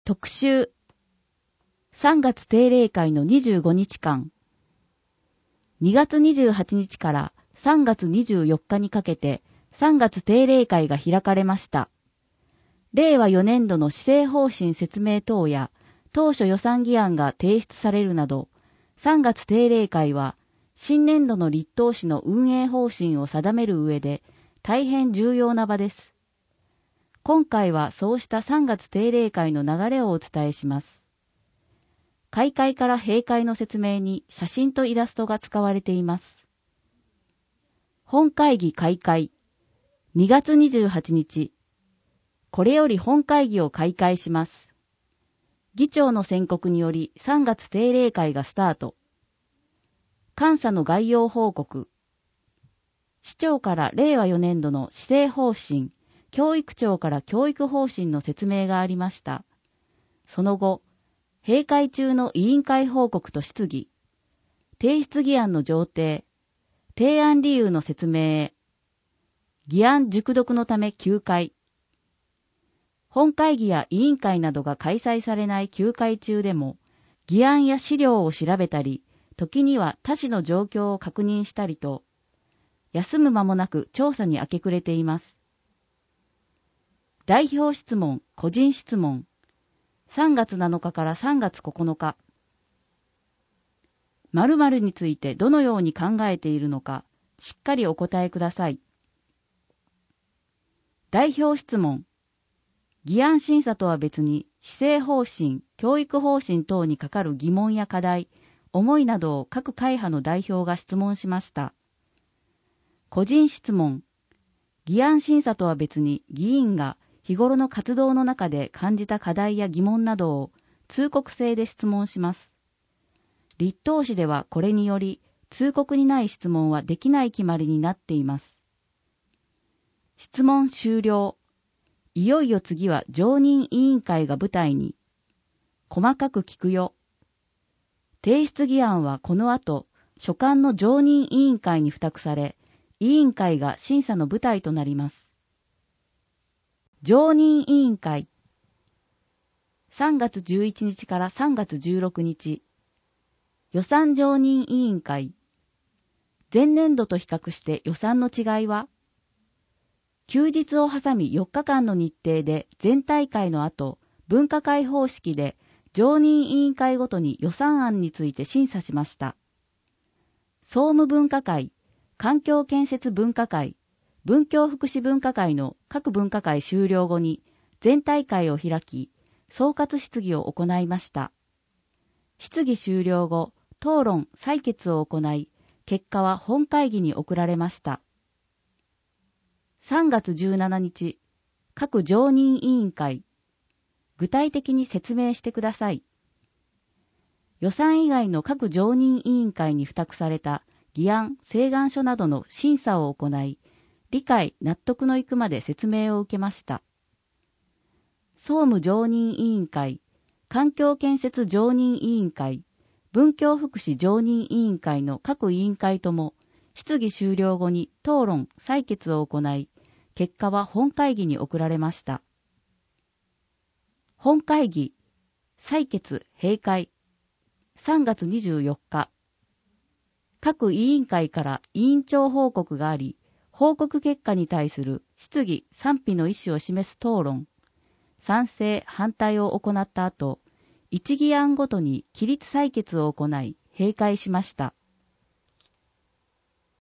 特集3月定例会の25日間、2月28日から3月24日にかけて3月定例会が開かれました。令和4年度の施政方針説明等や当初予算議案が提出されるなど、3月定例会は新年度の立党市の運営方針を定める上で大変重要な場です。今回はそうした3月定例会の流れをお伝えします。開会から閉会の説明に写真とイラストが使われています。本会議開会2月28日。これより本会議を開会します。議長の宣告により3月定例会がスタート。監査の概要報告。市長から令和4年度の施政方針、教育庁から教育方針の説明がありました。その後、閉会中の委員会報告と質疑、提出議案の上呈、提案理由の説明へ、議案熟読のため休会。本会議や委員会などが開催されない休会中でも、議案や資料を調べたり、時には他市の状況を確認したりと、休む間もなく調査に明け暮れています。代表質問、個人質問。3月7日から3月9日。〇〇についてどのように考えているのか、しっかりお答えください。代表質問。議案審査とは別に、施政方針、教育方針等にかかる疑問や課題、思いなどを各会派の代表が質問しました。個人質問。議案審査とは別に、議員が日頃の活動の中で感じた課題や疑問などを通告制で質問します。立党市ではこれにより、通告にない質問はできない決まりになっています。質問終了。いよいよ次は常任委員会が舞台に。細かく聞くよ。提出議案はこの後、所管の常任委員会に付託され、委員会が審査の舞台となります。常任委員会。3月11日から3月16日。予算常任委員会。前年度と比較して予算の違いは？休日を挟み4日間の日程で全体会の後、分科会方式で常任委員会ごとに予算案について審査しました。総務分科会、環境建設分科会、文教福祉分科会の各分科会終了後に全体会を開き、総括質疑を行いました。質疑終了後、討論・採決を行い、結果は本会議に送られました。3月17日、各常任委員会。具体的に説明してください。予算以外の各常任委員会に付託された議案・請願書などの審査を行い、理解・納得のいくまで説明を受けました。総務常任委員会、環境建設常任委員会、文教福祉常任委員会の各委員会とも、質疑終了後に討論・採決を行い、結果は本会議に送られました。本会議、採決・閉会。3月24日。各委員会から委員長報告があり、報告結果に対する質疑・賛否の意思を示す討論、賛成・反対を行った後、一議案ごとに起立採決を行い、閉会しました。